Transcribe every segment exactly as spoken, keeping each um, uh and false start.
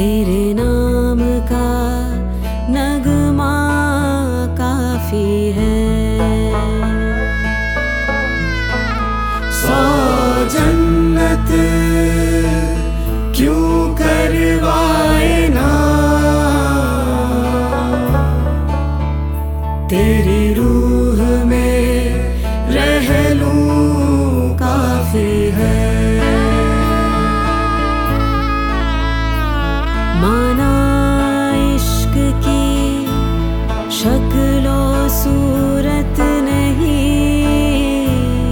तेरे नाम का नगमा काफी है। सौ जन्नत क्यों करवाए ना, तेरी रूह में रह लूं काफी है। माना इश्क की शक्लो सूरत नहीं,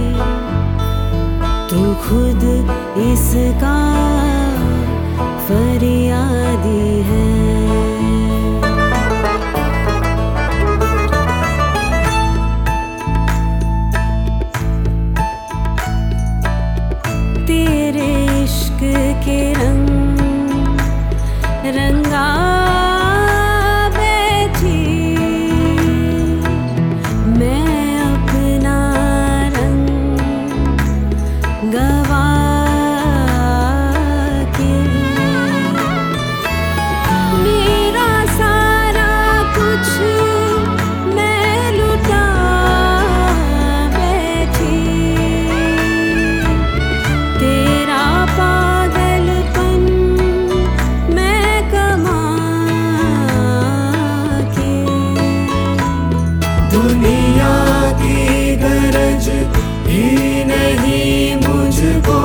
तू खुद इसका फरियादी है। तेरे इश्क के रंग रंगा बैठी मैं अपना रंग गवा के। मेरा सारा कुछ मैं लुटा बैठी, तेरा पागलपन मैं कमा के। दुनिया की गरज भी नहीं मुझको,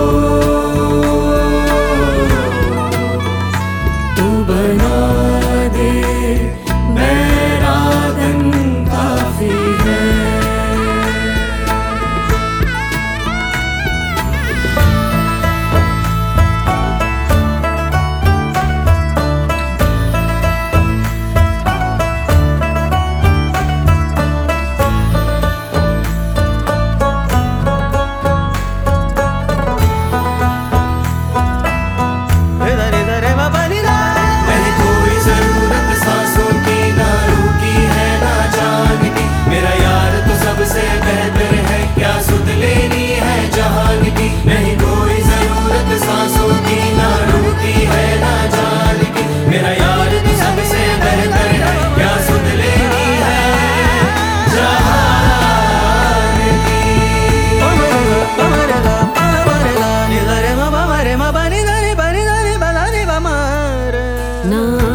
तू बना दे मेरा गन काफी है। नहीं कोई जरूरत सांसों की, ना रुकी है ना जान की। मेरा यार तो सबसे बेहतर है, क्या सुध लेनी है जहान की। नहीं कोई जरूरत सांसों की, ना रुकी है ना जान की। मेरा यार तो सबसे बेहतर है, क्या सुध लेनी है जहान की। ना